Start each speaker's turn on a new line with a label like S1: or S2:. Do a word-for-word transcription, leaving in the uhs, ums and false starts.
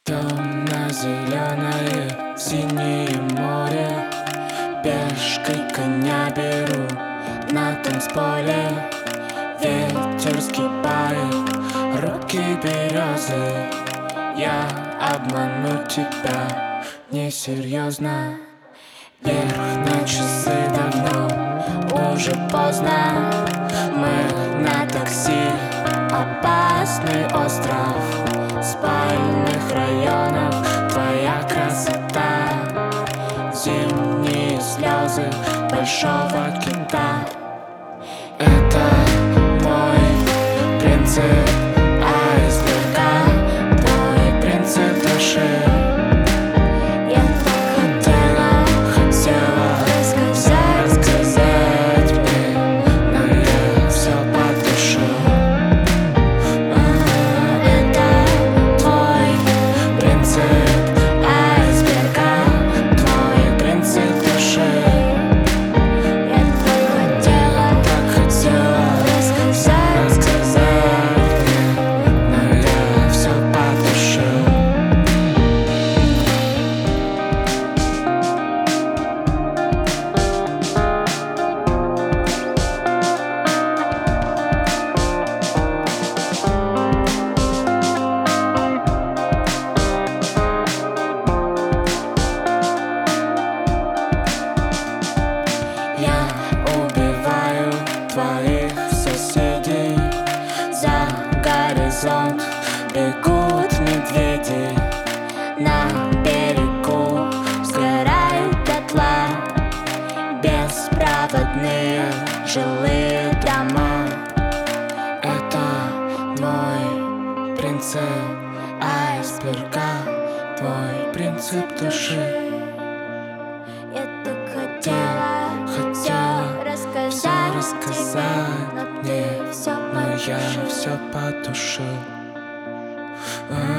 S1: Темно-зеленое синее море, пешкой коня беру на танцполе. Ветер сгибает руки березы. Я обману тебя несерьезно. Вверх на часы давно, уже поздно. Мы на такси, опасный остров спальных районов. Твоя красота, зимние слезы большого кита. Это мой принцип айсберга, твой принцип души.
S2: Я так хотела,
S1: Хотела
S2: рассказать,
S1: сказать мне, но я все потушил. А, Это твой принцип айсберга, твой принцип души.
S2: я так хотела
S1: Так хотела
S2: рассказать,
S1: сказать мне, но я все потушил. Я убиваю твоих соседей. За горизонт бегут медведи. На берегу сгорают дотла беспроводные жилые дома. Это мой принцип айсберга, твой принцип души.
S2: я так хотела,
S1: Хотела
S2: рассказать,
S1: все рассказать
S2: тебе, но
S1: мне,
S2: ты все
S1: но я
S2: потушил.
S1: все потушил. А,